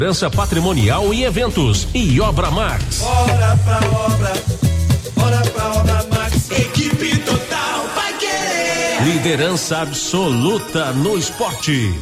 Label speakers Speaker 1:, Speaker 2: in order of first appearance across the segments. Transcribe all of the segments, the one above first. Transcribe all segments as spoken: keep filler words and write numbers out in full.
Speaker 1: Segurança patrimonial e eventos e Obra Max.
Speaker 2: Bora pra obra, bora pra Obra Max. Equipe total vai querer.
Speaker 1: Liderança absoluta no esporte.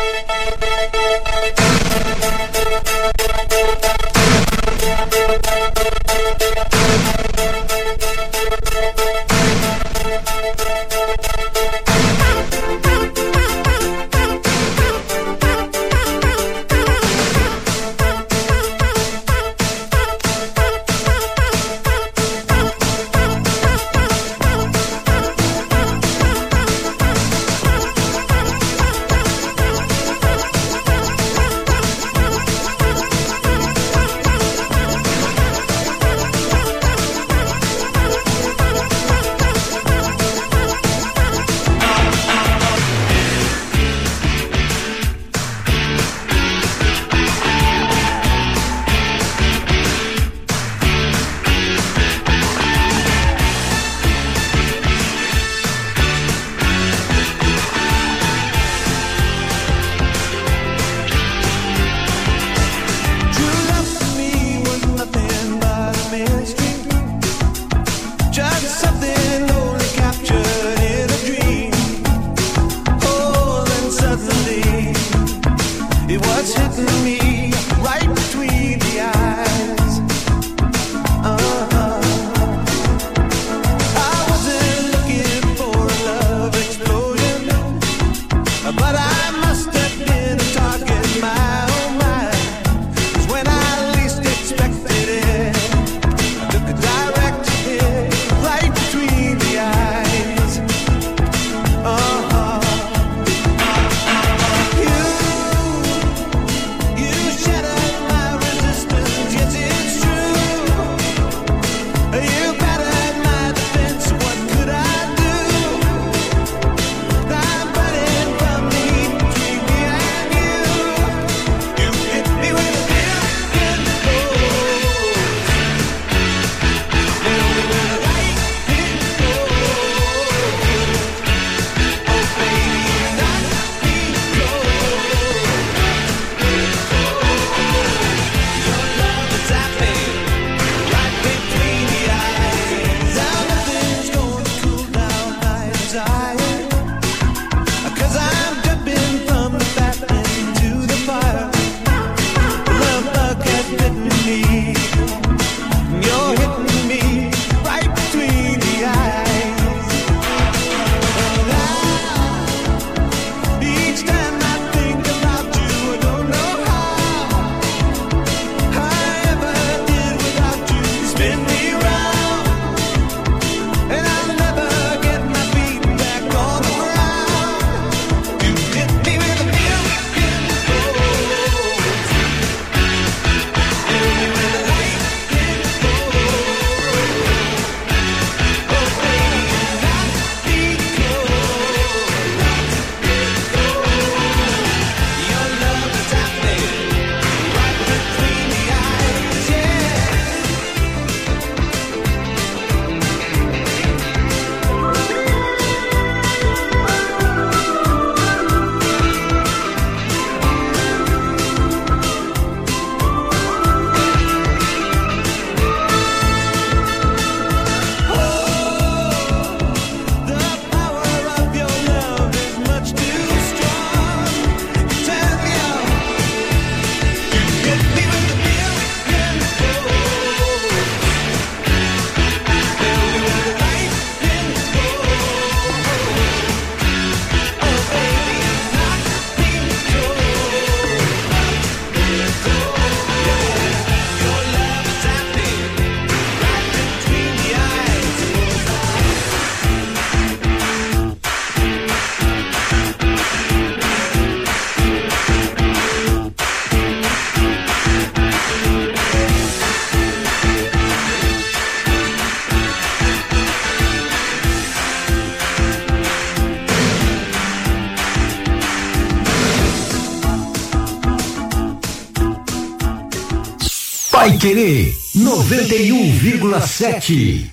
Speaker 3: Paiquerê noventa e um vírgula sete.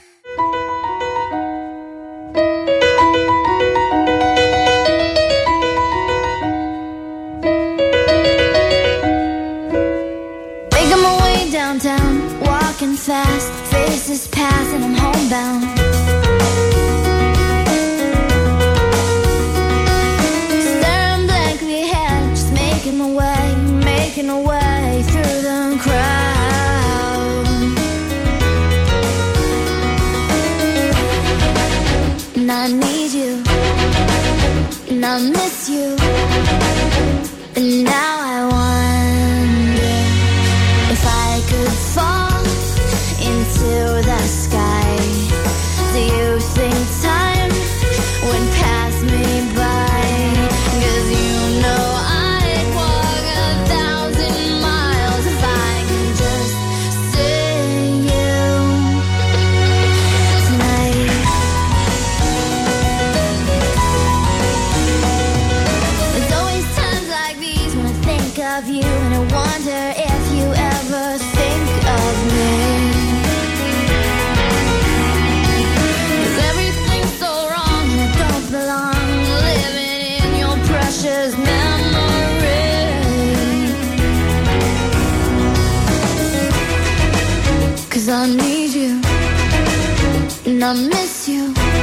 Speaker 4: Making my way downtown, walking fast, faces pass and I'm homebound. Staring blankly ahead, just you, and I miss you, and now I wonder if I could fall into the sky. Do you think time would pass me by? 'Cause you know I'd walk a thousand miles if I could just see you tonight. There's always times like these when I think of you, and I wonder if you ever think of me. 'Cause everything's so wrong and I don't belong living in your precious memory. 'Cause I need you and I miss you.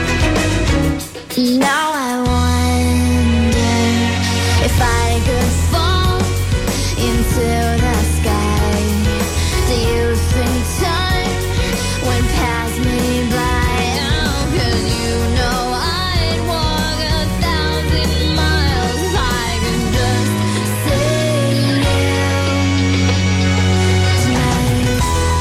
Speaker 4: Now I wonder if I could fall into the sky. Do you think time would pass me by? Oh, 'cause you know I'd walk a thousand miles if I could just see you tonight.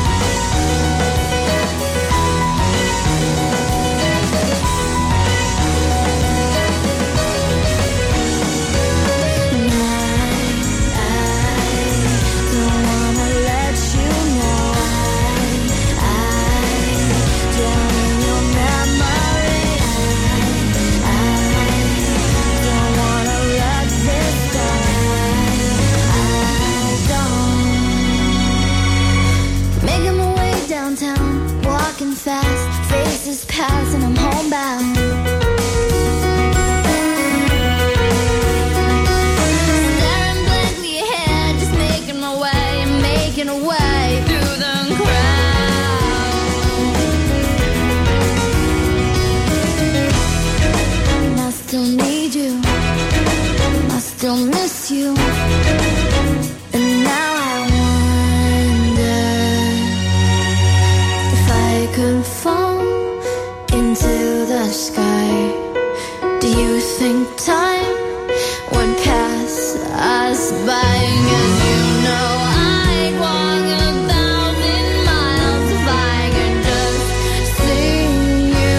Speaker 4: And I, I don't wanna let you know I, I drown in your memory. I, I don't wanna let this go. I don't. Making my way downtown, walking fast, faces pass and I'm homebound. Staring blankly ahead, just making my way, making a way through the crowd. And I still need you, I still miss you, and now I wonder if I could fall into the sky. Do you think time would pass us by? 'Cause you know I'd walk a thousand miles if I could just see you.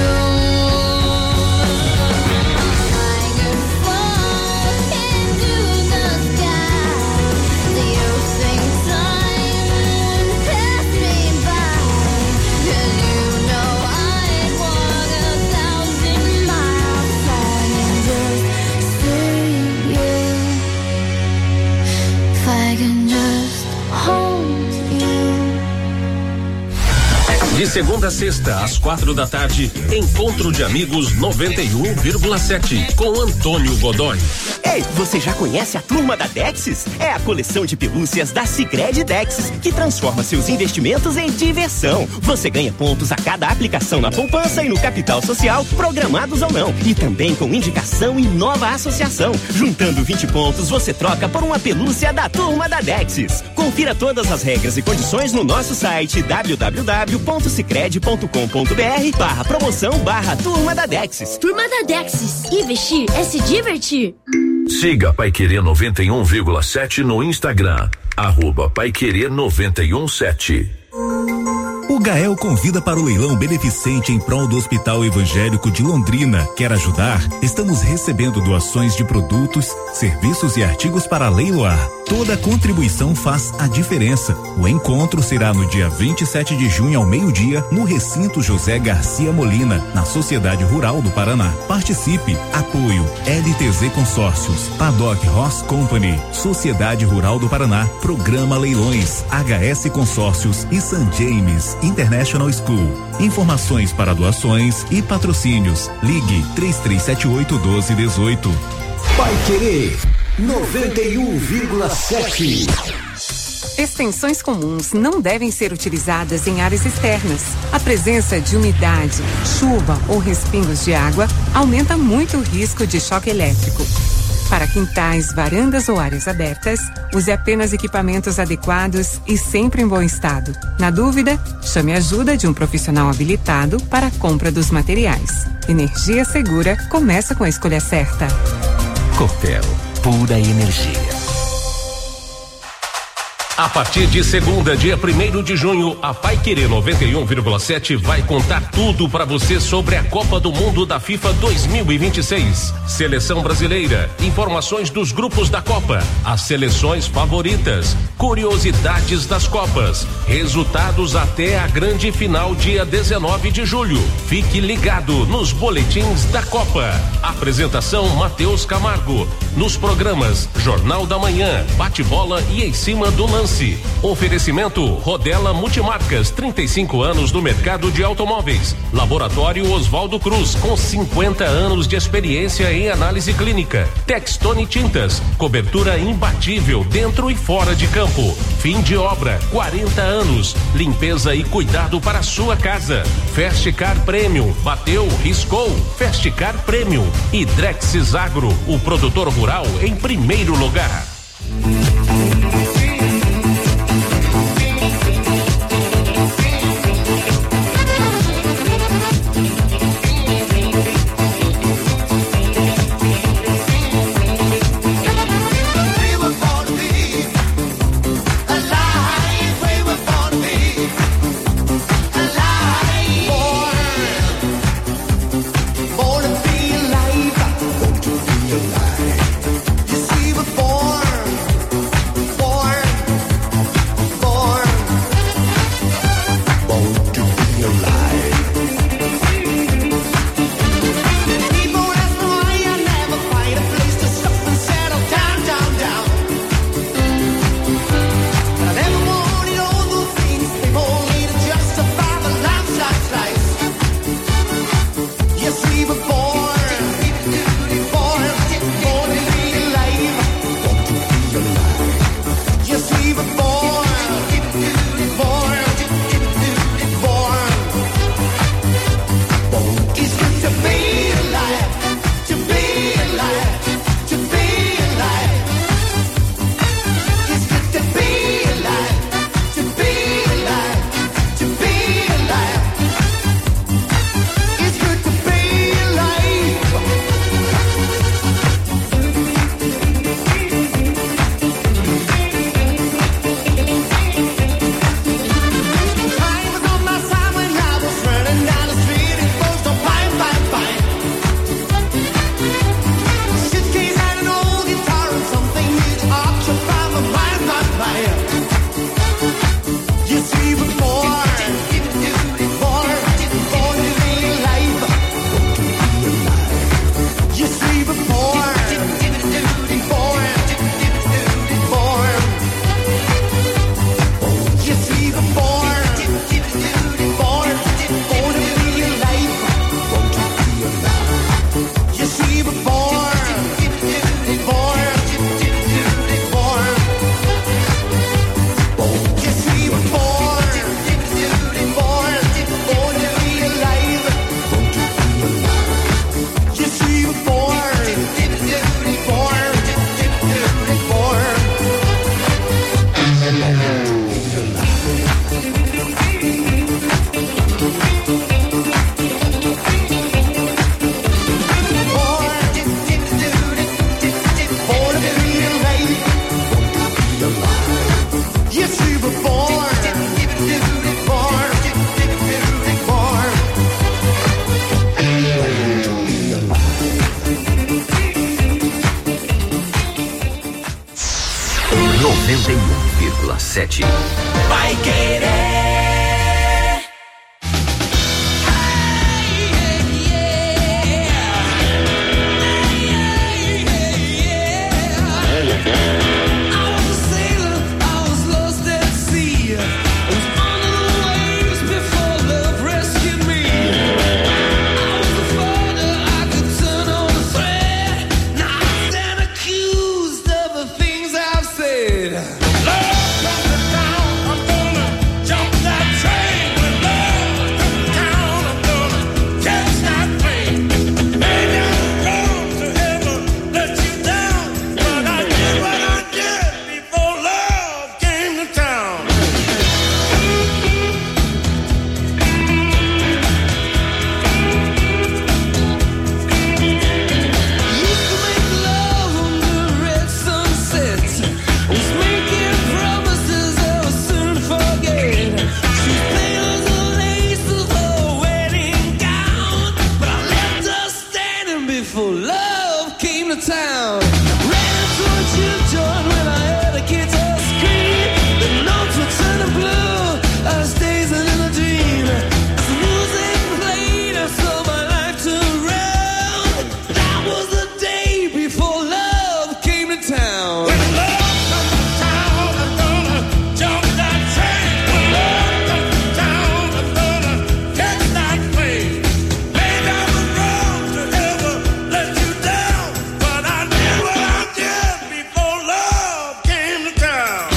Speaker 4: I could fall into the sky. Do you think time would pass me by? 'Cause you know I'd walk a thousand miles if I could just see you. If I can just hold you.
Speaker 1: De segunda a sexta, às quatro da tarde, Encontro de Amigos noventa e um vírgula sete, com Antônio Godoy.
Speaker 5: Ei, você já conhece a Turma da Dexis? É a coleção de pelúcias da Sicredi Dexis, que transforma seus investimentos em diversão. Você ganha pontos a cada aplicação na poupança e no capital social, programados ou não. E também com indicação e nova associação. Juntando vinte pontos, você troca por uma pelúcia da Turma da Dexis. Confira todas as regras e condições no nosso site w w w ponto sicredi ponto com ponto b r barra promoção barra Turma da Dexis.
Speaker 6: Turma da Dexis. Investir é se divertir.
Speaker 3: Siga Paiquerê noventa e um vírgula sete no Instagram, arroba Paiquerê noventa e um sete.
Speaker 7: O Gael convida para o leilão beneficente em prol do Hospital Evangélico de Londrina. Quer ajudar? Estamos recebendo doações de produtos, serviços e artigos para leiloar. Toda contribuição faz a diferença. O encontro será no dia vinte e sete de junho ao meio-dia, no recinto José Garcia Molina, na Sociedade Rural do Paraná. Participe. Apoio L T Z Consórcios, Paddock Horse Company, Sociedade Rural do Paraná, Programa Leilões, H S Consórcios e San James International School. Informações para doações e patrocínios. Ligue três três sete oito um dois um oito.
Speaker 3: Paiquerê noventa e um vírgula sete.
Speaker 8: Extensões comuns não devem ser utilizadas em áreas externas. A presença de umidade, chuva ou respingos de água aumenta muito o risco de choque elétrico. Para quintais, varandas ou áreas abertas, use apenas equipamentos adequados e sempre em bom estado. Na dúvida, chame a ajuda de um profissional habilitado para a compra dos materiais. Energia segura começa com a escolha certa.
Speaker 3: Copel, pura energia.
Speaker 1: A partir de segunda, dia primeiro de junho, a Paiquerê noventa e um vírgula sete vai contar tudo para você sobre a Copa do Mundo da FIFA dois mil e vinte e seis. Seleção brasileira, informações dos grupos da Copa, as seleções favoritas, curiosidades das Copas, resultados até a grande final dia dezenove de julho. Fique ligado nos boletins da Copa. Apresentação Matheus Camargo. Nos programas Jornal da Manhã, Bate-Bola e Em Cima do Lance. Oferecimento Rodela Multimarcas, trinta e cinco anos no mercado de automóveis. Laboratório Oswaldo Cruz, com cinquenta anos de experiência em análise clínica. Textone Tintas, cobertura imbatível dentro e fora de campo. Fim de obra, quarenta anos. Limpeza e cuidado para a sua casa. Festcar Premium, bateu, riscou. Festcar Premium. E Drexis Agro, o produtor rural em primeiro lugar.
Speaker 3: noventa e um vírgula sete.
Speaker 2: Paiquerê. Love from the town, I'm gonna jump came to town. Ran towards you, John, when I heard the kids all scream. The notes were turning blue. I was dazing in a dream. As the music played, I saw my life turn round. That was the day before love came to town. When love comes to town, I'm gonna jump that train. When love comes to town, I'm gonna catch that plane. Maybe I was wrong to ever let you down, but I did what I did before love came to town.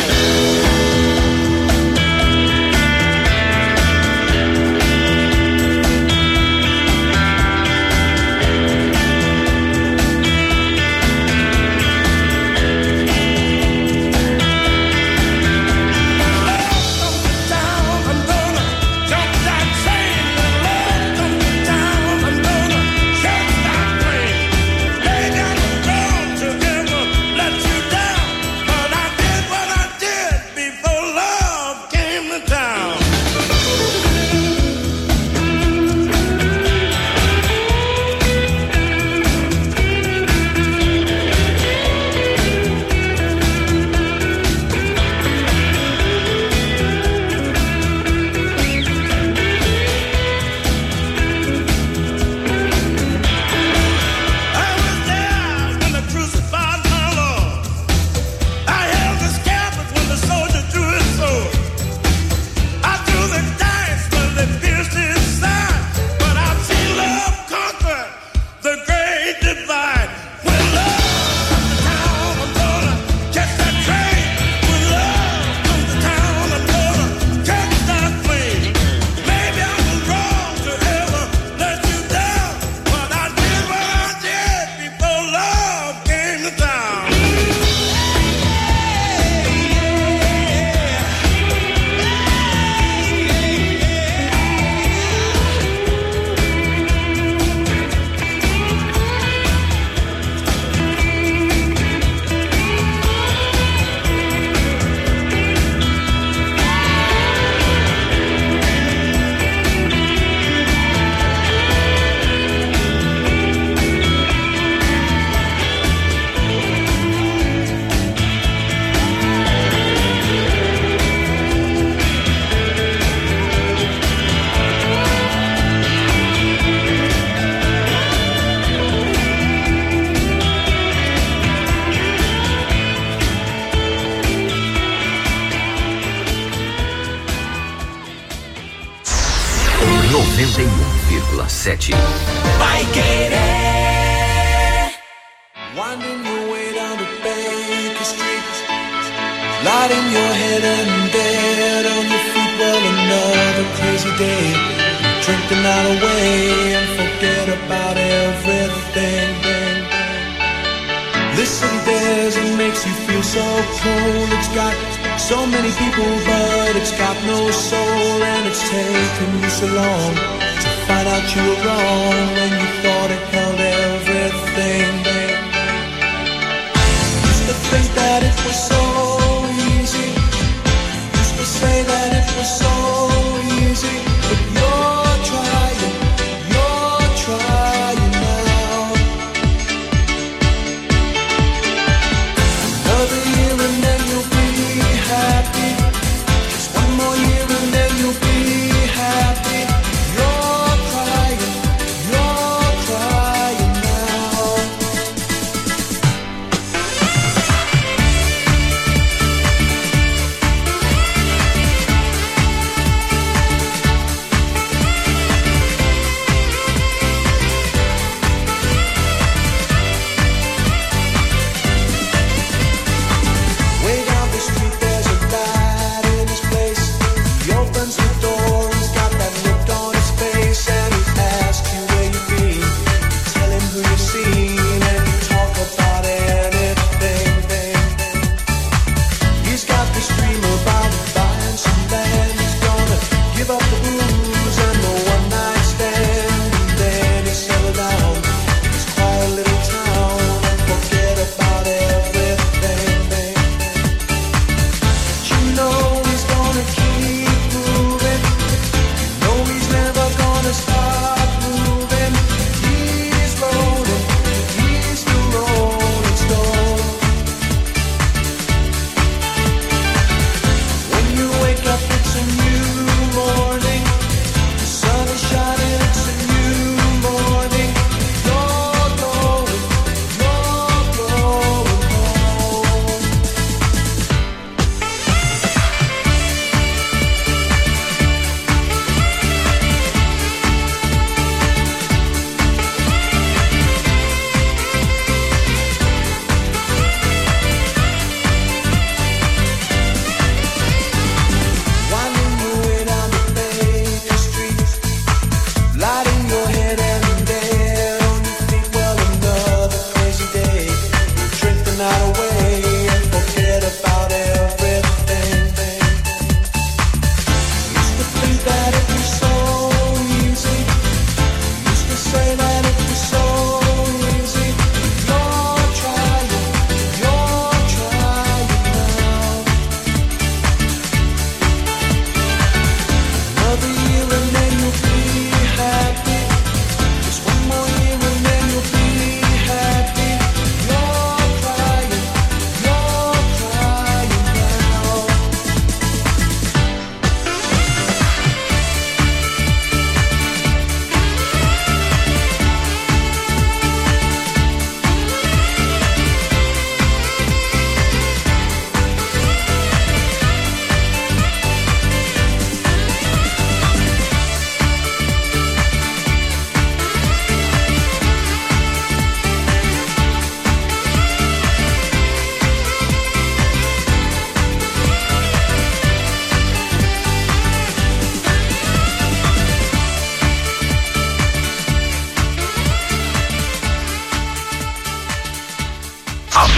Speaker 3: noventa e um vírgula sete.
Speaker 2: Vai querer. Winding your way down to Baker Street, lighting your head and dead on your feet. Well, another crazy day. Drink the night away and forget about everything. This city dares and makes you feel so cold. It's got so many people, but it's got no soul. And it's taken you so long to find out you were wrong when you thought it held everything. Used to think that it was so easy. Used to say that it was so easy. But you're trying, you're trying now. Another year and then you'll be happy. Just one more year and then you'll be happy. You're crying, you're crying now. Way down the street there's a lad in his place. He opens the door, he's got that look on his face. And he asks you where you've been. You tell him who you've seen, and you talk about anything. He's got this dream about buying some land. He's gonna give up the booze and the one night stand. And then he'll settle down in his quiet little town and forget about everything. You know he's gonna keep moving. You know he's never gonna stop moving. He's rolling,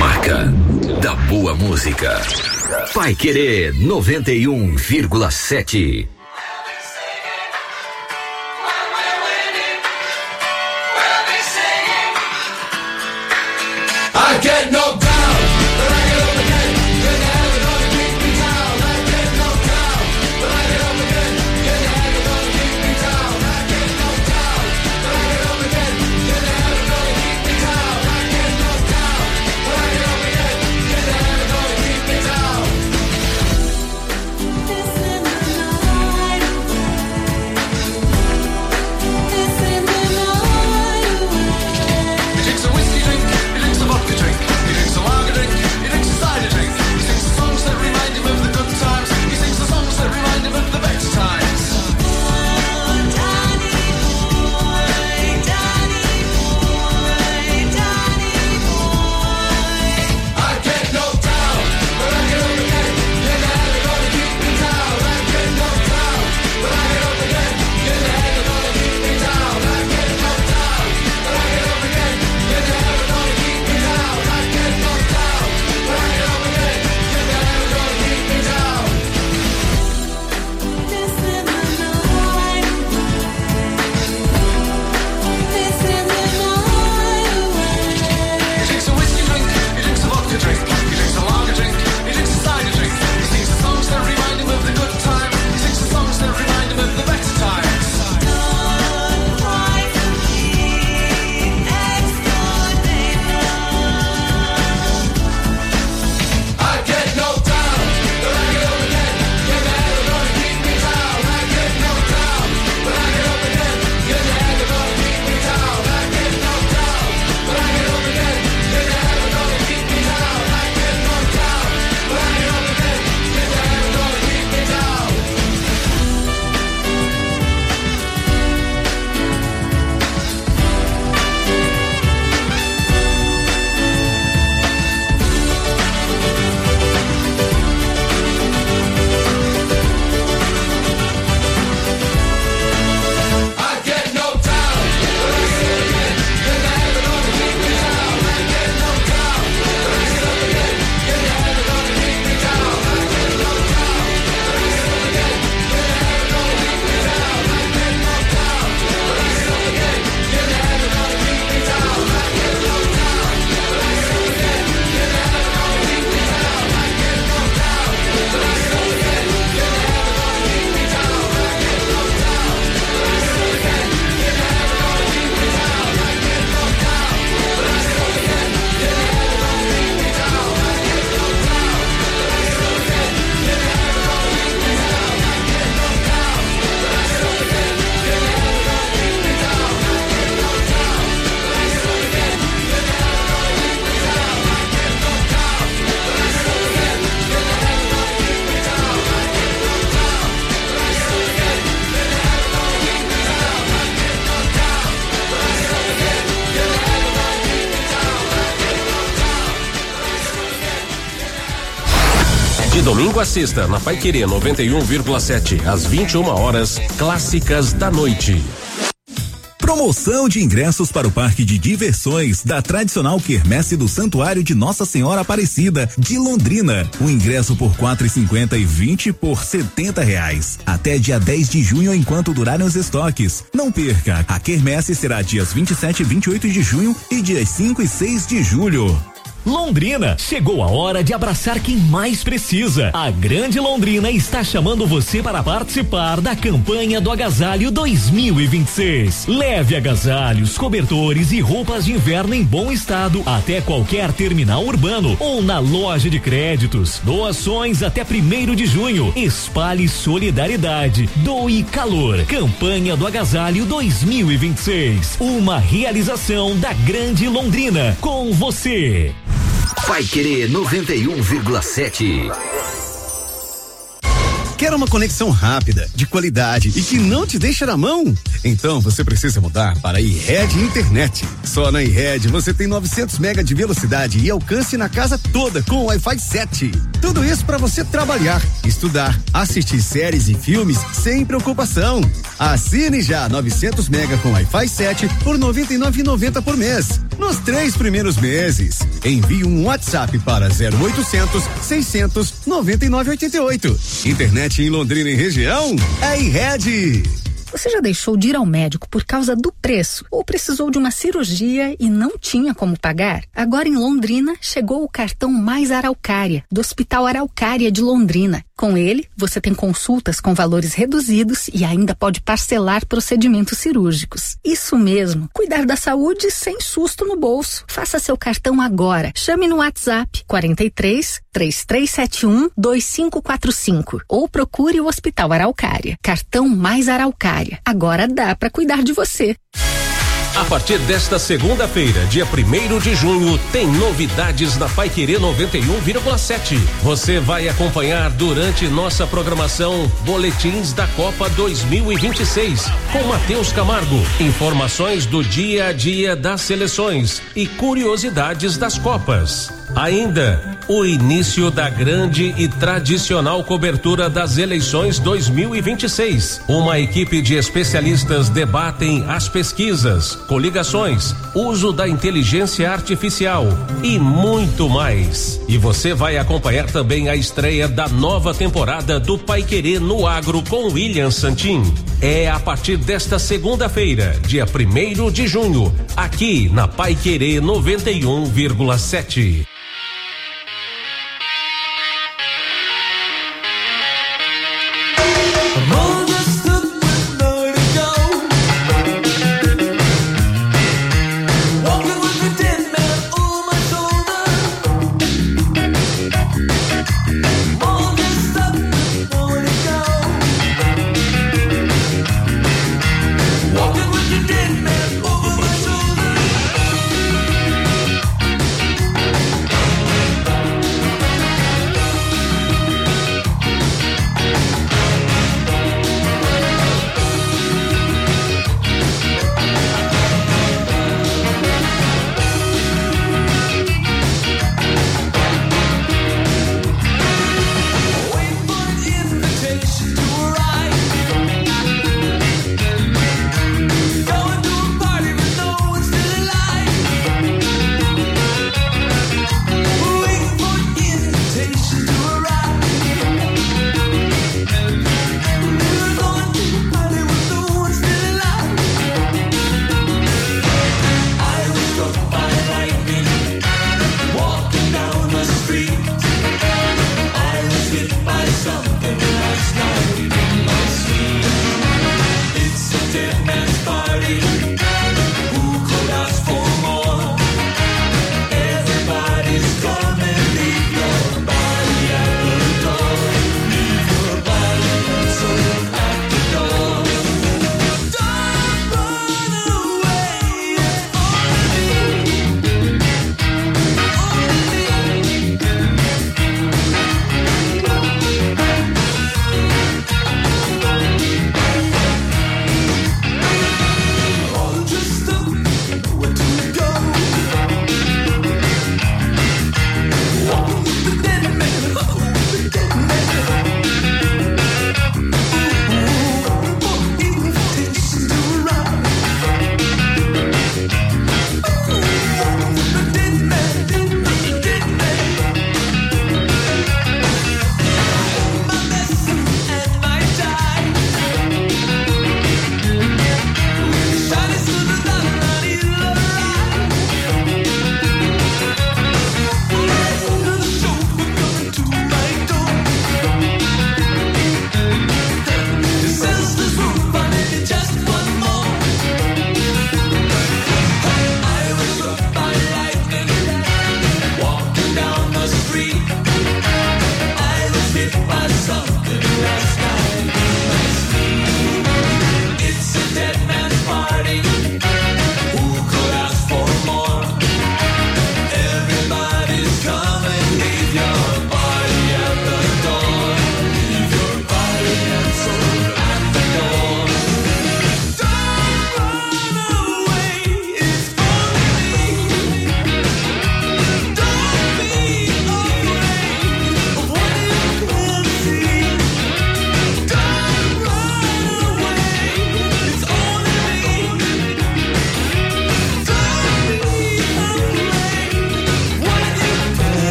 Speaker 3: marca da boa música. Paiquerê noventa e um vírgula sete.
Speaker 2: I get knocked down, but I get up again. You're never gonna keep me down. I get knocked down, but I get up again. You're never gonna keep me down. I get knocked down, but I get up again. You're never gonna keep me down. I get knocked down, but I get up again. You're never gonna keep me down. This in the night away. This in the night away. He drinks a whiskey drink, he drinks a vodka drink. He drinks a lager drink, he drinks a cider drink. He sings the songs that remind him of the good times. He sings the songs that remind him of the better times. Oh, Danny boy, Danny boy, Danny boy. I get knocked down, but I get up again. You're never gonna keep me down. I get knocked down, but I get up again. You're never gonna keep me down. I get knocked down, but I get up again. You're never gonna keep me down. I get knocked down, but I get up again. You're never gonna keep me down. This in the night away. This in the night away. He drinks a whiskey drink, he drinks a vodka drink, he drinks a lager drink, he drinks a cider drink. He sings the songs that remind him of the good times. He sings the songs that remind him of the better times. Don't cry for me, extraordinary. I get knocked down, but I get up again. You're never gonna keep me down. I get knocked down, but I get up again. You're never gonna keep me down. I get knocked down, but I get up again. You're never gonna keep me down. I get knocked down, but I get up again. You're never gonna keep me down. I get knocked down, but I get up again. You're never gonna keep me down. I get knocked down, but I get up again. You're never gonna keep me down. I get knocked down, but I get up again. You're never gonna keep me down. I get knocked down, but I get up again. You're never gonna keep me down. I get knocked down, but I get up again. You're never gonna keep me down. I get knocked down, but I get up again. You're never gonna keep me down. I get knocked down, but I get up again. You're never gonna keep me down. I get knocked down, but I get up again. You're never gonna keep me down. I get knocked down, but I get up again. You're never gonna keep me down. I get knocked down, but I get up again. You're never gonna keep me down. I get knocked down, but I get up again. You're never gonna keep me down. I get knocked down, but I get up again. You're never gonna keep me down. I get knocked down, but I get up again. You're never gonna keep me down. I get knocked down, but I get up again. You're never gonna keep me down. I get knocked down, but I get up again.
Speaker 1: De domingo a sexta, na Paiquerê noventa e um vírgula sete, às vinte e uma horas, clássicas da noite.
Speaker 7: Promoção de ingressos para o Parque de Diversões da tradicional quermesse do Santuário de Nossa Senhora Aparecida de Londrina. O ingresso por quatro e cinquenta e vinte por setenta reais. Até dia dez de junho enquanto durarem os estoques. Não perca, a quermesse será dias vinte e sete e vinte e oito de junho e dias cinco e seis de julho.
Speaker 9: Londrina, chegou a hora de abraçar quem mais precisa. A Grande Londrina está chamando você para participar da campanha do Agasalho dois mil e vinte e seis. Leve agasalhos, cobertores e roupas de inverno em bom estado até qualquer terminal urbano ou na loja de créditos. Doações até primeiro de junho. Espalhe solidariedade. Doe calor. Campanha do Agasalho dois mil e vinte e seis. Uma realização da Grande Londrina. Com você.
Speaker 3: Paiquerê noventa e um vírgula sete.
Speaker 10: Quer uma conexão rápida, de qualidade e que não te deixa na mão? Então você precisa mudar para a iRed Internet. Só na iRed você tem novecentos mega de velocidade e alcance na casa toda com o Wi-Fi sete. Tudo isso para você trabalhar, estudar, assistir séries e filmes sem preocupação. Assine já novecentos mega com Wi-Fi sete por noventa e nove reais e noventa centavos por mês. Nos três primeiros meses. Envie um WhatsApp para zero oitocentos, seiscentos, noventa e nove, oitenta e oito. Internet em Londrina e região é iRede.
Speaker 11: Você já deixou de ir ao médico por causa do preço ou precisou de uma cirurgia e não tinha como pagar? Agora em Londrina chegou o cartão Mais Araucária, do Hospital Araucária de Londrina. Com ele, você tem consultas com valores reduzidos e ainda pode parcelar procedimentos cirúrgicos. Isso mesmo, cuidar da saúde sem susto no bolso. Faça seu cartão agora. Chame no WhatsApp quarenta e três, três três sete um, dois cinco quatro cinco ou procure o Hospital Araucária. Cartão Mais Araucária. Agora dá para cuidar de você.
Speaker 1: A partir desta segunda-feira, dia primeiro de junho, tem novidades na Paiquerê noventa e um vírgula sete. Você vai acompanhar durante nossa programação boletins da Copa dois mil e vinte e seis com Matheus Camargo, informações do dia a dia das seleções e curiosidades das Copas. Ainda o início da grande e tradicional cobertura das eleições dois mil e vinte e seis. Uma equipe de especialistas debatem as pesquisas, coligações, uso da inteligência artificial e muito mais. E você vai acompanhar também a estreia da nova temporada do Paiquerê no Agro com William Santin. É a partir desta segunda-feira, dia primeiro de junho, aqui na Paiquerê noventa e um vírgula sete.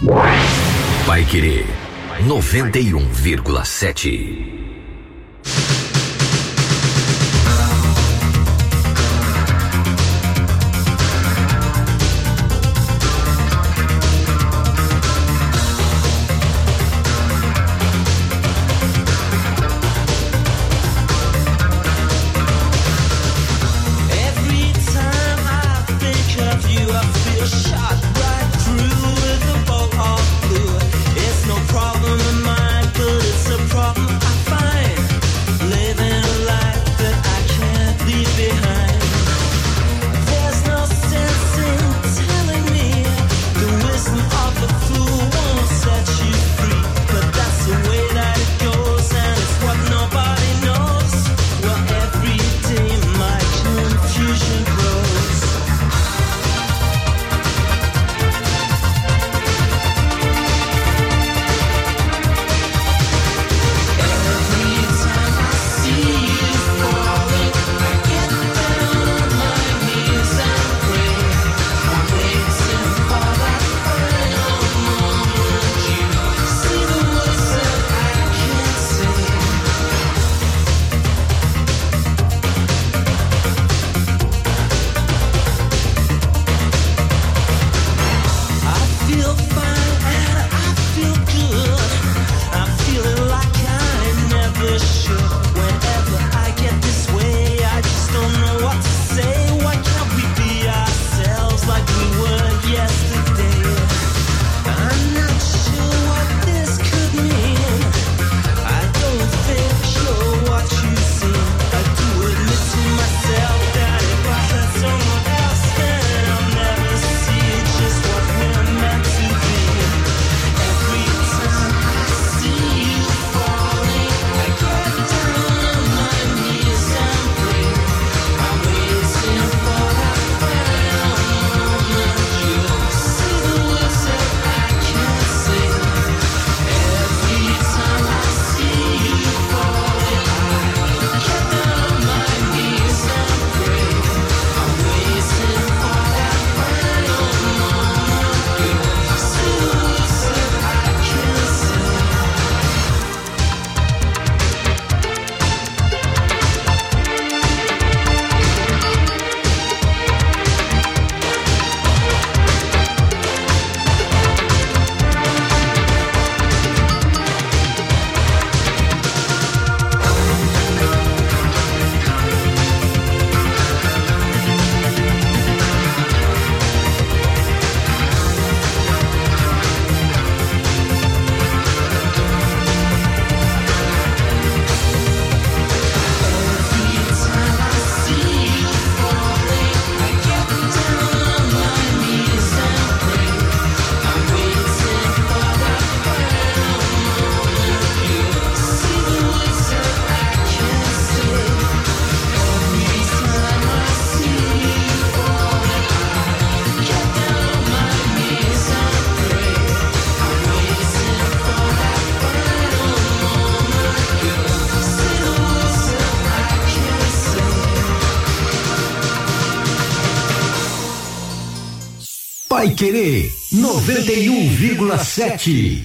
Speaker 3: Paiquerê noventa e um vírgula sete.
Speaker 12: Paiquerê noventa e um vírgula sete.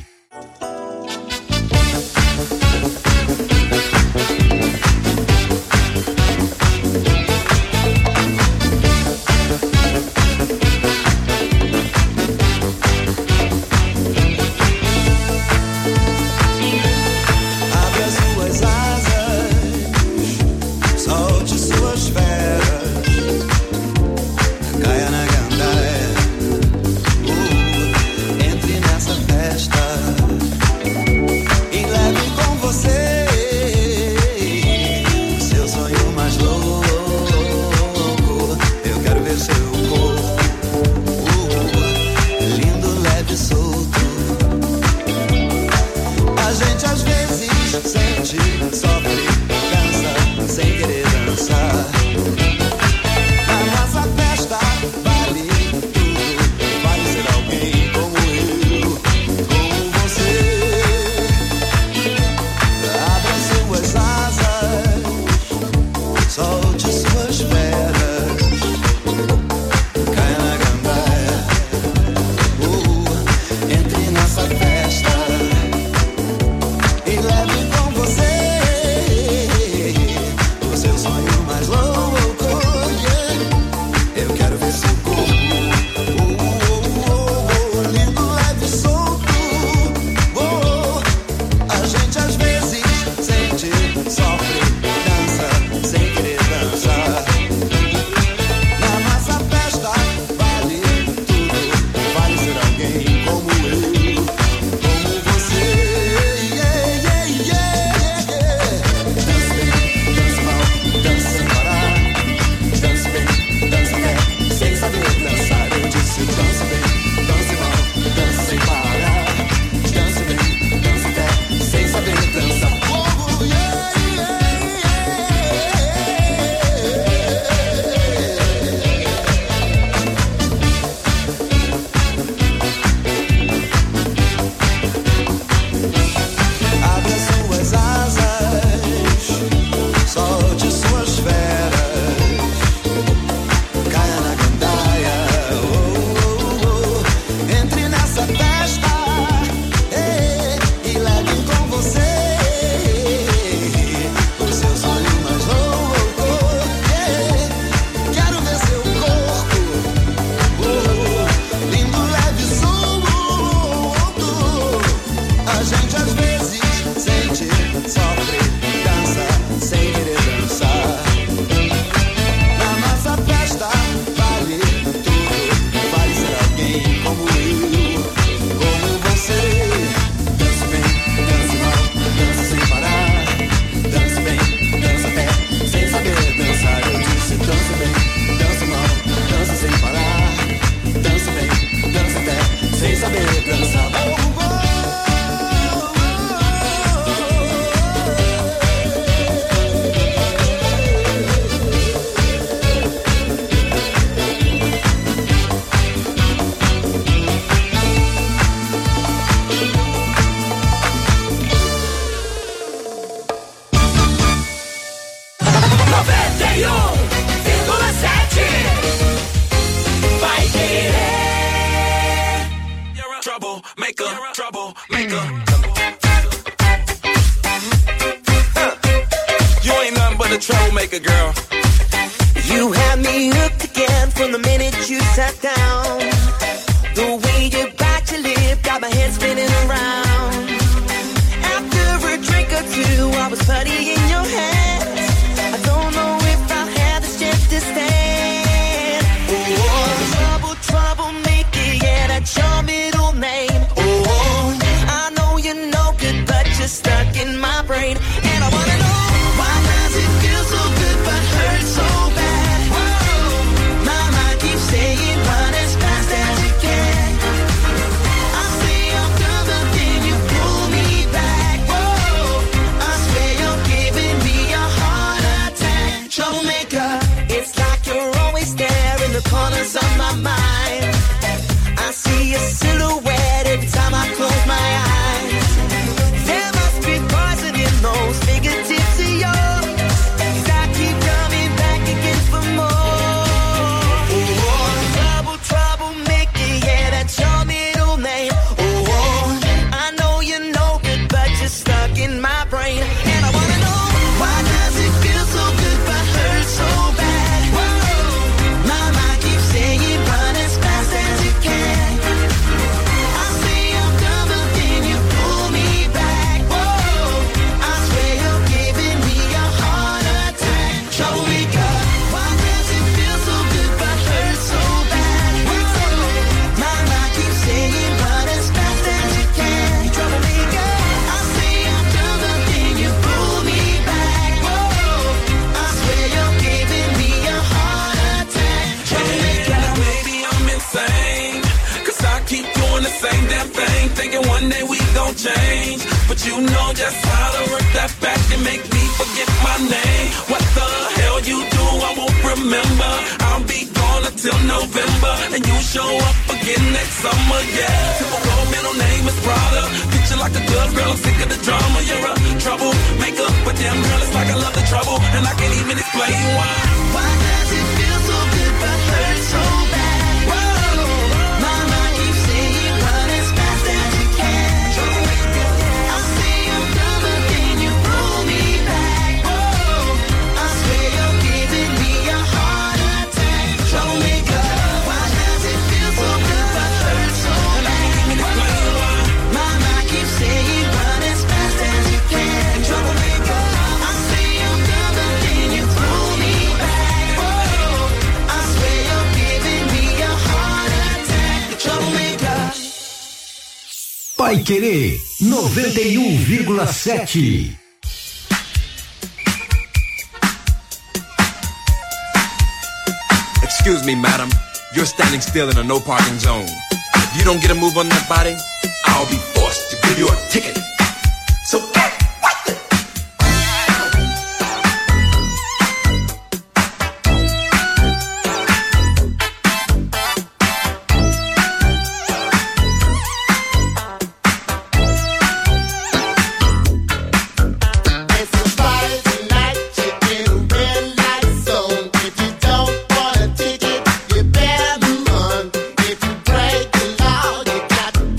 Speaker 2: Entre nessa festa. nossa festa. Ei, e leve com você o seu sonho mais louco. Ei, quero ver seu corpo, oh, lindo, leve, solto. A gente às vezes sente, sofre, dança sem querer dançar. Na nossa festa vale tudo, vale ser alguém como eu, como você. Dance bem, dance mal, dança sem parar. Dance bem, dança até sem saber dançar. Eu disse dança bem, dança mal, dança sem parar. Dança bem, dança até sem saber dançar. Oh, oh, oh.
Speaker 13: noventa e um vírgula sete vai querer. You're a troublemaker, troublemaker.
Speaker 2: You ain't nothing but a troublemaker, girl. You had me hooked again from the minute you sat down. The way you bite your lip got my head spinning around. After a drink or two, I was putty in your hands. I don't know if I had the strength to stand. Oh, trouble, troublemaker, yeah, that's your middle name. Oh, I know you're no good, but you're stuck in my brain. And I wanna know, why does it feel so good but hurt so bad? Whoa, my mind keeps saying run as fast as you can. I say I'm done, but then you pull me back. Whoa, I swear you're giving me a heart attack. Troublemaker, it's like you're always there in the corners of my mind. I see a silhouette every time I close my eyes. There must be poison in those fingertips of yours, 'cause I keep coming back again for more. Oh, trouble, troublemaker, yeah, that's your middle name. Oh, I know you're no good, but you're stuck in my brain. And I wanna know, why does it feel so good but hurt so bad? Whoa, my mind keeps saying run as fast as you can. I say I'm done, but then you pull me back. Whoa, I swear you're giving me a heart attack. Troublemaker, why does it feel so good but hurt so bad? Whoa, my mind keeps saying run as fast as you can. Troublemaker, I say I'm done, but then you pull me back. Whoa, I swear you're giving me a heart attack. Troublemaker,
Speaker 13: Maybe I'm insane, 'cause I keep doing the same damn thing, thinking one day we gon' change. But you know just how to work that back and make me forget my name. What the hell you do, I won't remember. I'll be gone until November, and you show up again next summer, yeah. Typical middle name is Prada. Picture like a good girl, I'm sick of the drama. You're a troublemaker, but damn girl, it's like I love the trouble, and I can't even explain why.
Speaker 2: why does it feel so good but hurt so bad? Whoa, my mind keeps saying run as fast as you can. I say I'm done, but then you pull me back. Whoa, I swear you're giving me a heart attack. Troublemaker, why does it feel so good but hurt so bad? Whoa, my mind keeps saying run as fast as you can. Troublemaker, I say I'm done, but then you pull me back. Whoa, I swear you're giving me a heart attack. Troublemaker.
Speaker 12: Pai Querer noventa e um vírgula sete.
Speaker 14: Excuse me, madam. You're standing still in a no parking zone. If you don't get a move on that body, I'll be forced to give you a ticket. So get with it.
Speaker 2: If you break the law, you got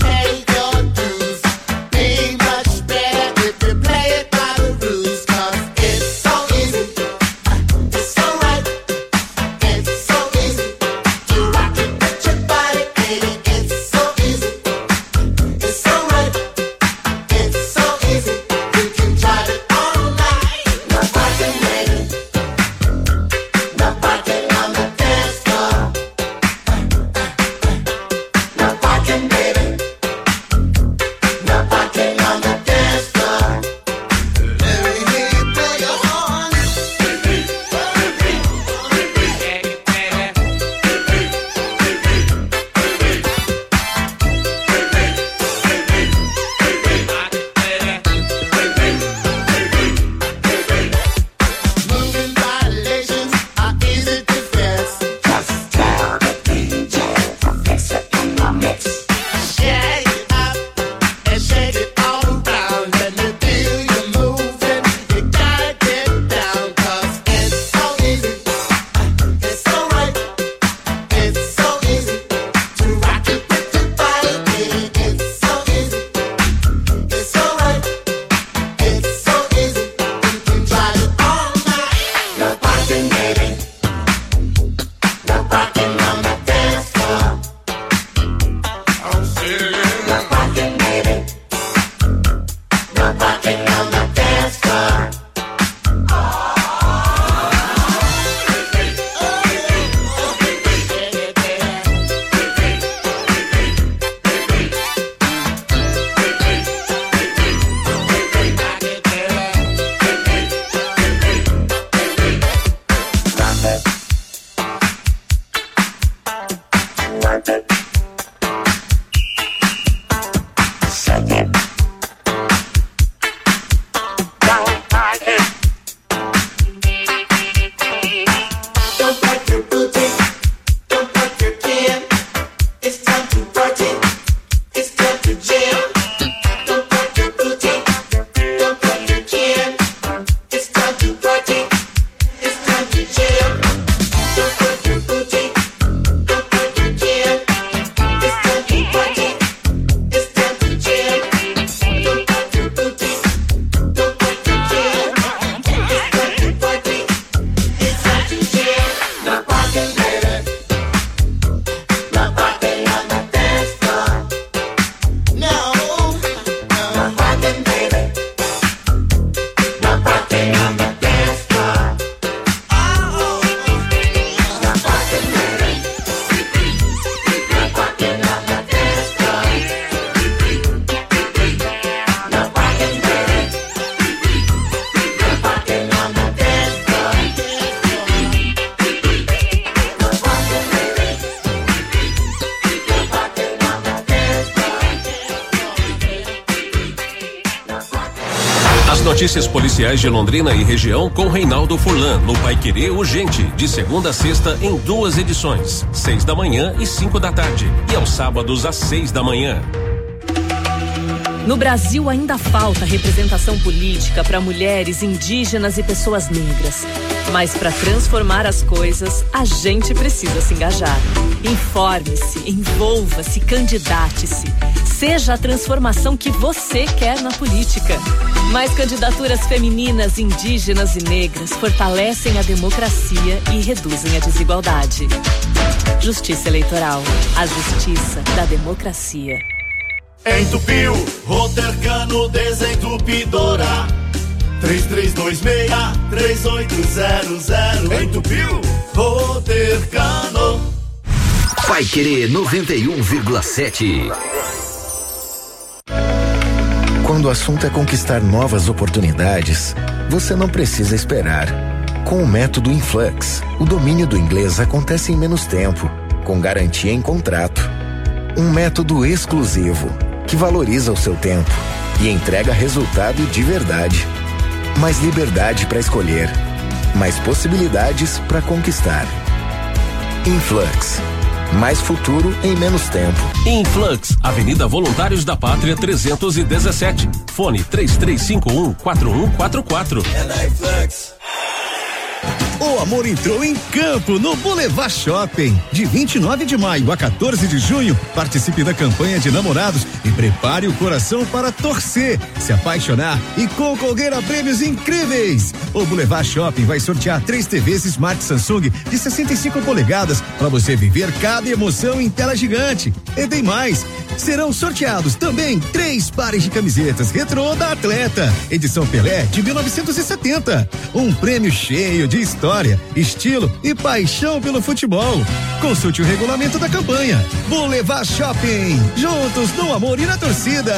Speaker 1: As notícias policiais de Londrina e região com Reinaldo Furlan, no Paiquerê Urgente, de segunda a sexta em duas edições, seis da manhã e cinco da tarde, e aos sábados às seis da manhã.
Speaker 15: No Brasil ainda falta representação política para mulheres, indígenas e pessoas negras. Mas para transformar as coisas, a gente precisa se engajar. Informe-se, envolva-se, candidate-se. Seja a transformação que você quer na política. Mais candidaturas femininas, indígenas e negras fortalecem a democracia e reduzem a desigualdade. Justiça Eleitoral. A justiça da democracia.
Speaker 16: Entupiu, Rotercano Desentupidora. três três dois seis, três oito zero zero. Entupiu, Rotercano.
Speaker 12: Paiquerê noventa e um vírgula sete.
Speaker 17: Quando o assunto é conquistar novas oportunidades, você não precisa esperar. Com o método Influx, o domínio do inglês acontece em menos tempo, com garantia em contrato. Um método exclusivo, que valoriza o seu tempo e entrega resultado de verdade. Mais liberdade para escolher, mais possibilidades para conquistar. Influx. Mais futuro em menos tempo.
Speaker 1: Influx, Avenida Voluntários da Pátria trezentos e dezessete. Fone três três cinco um, quatro um quatro quatro.
Speaker 10: É da Influx. O amor entrou em campo no Boulevard Shopping. De vinte e nove de maio a quatorze de junho, participe da campanha de namorados e prepare o coração para torcer, se apaixonar e concorrer a prêmios incríveis. O Boulevard Shopping vai sortear três T Vs Smart Samsung de sessenta e cinco polegadas para você viver cada emoção em tela gigante. E tem mais. Serão sorteados também três pares de camisetas retrô da Atleta, edição Pelé de mil novecentos e setenta. Um prêmio cheio de história, estilo e paixão pelo futebol. Consulte o regulamento da campanha. Boulevard Shopping, juntos no amor e na torcida.